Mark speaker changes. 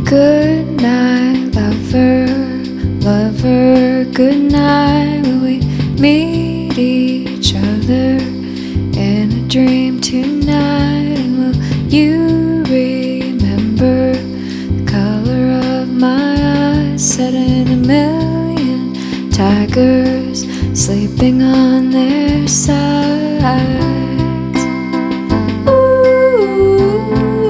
Speaker 1: Good night, lover, lover, good night. Will we meet each other in a dream tonight? And will you remember the color of my eyes? Set in a million tigers sleeping on their side.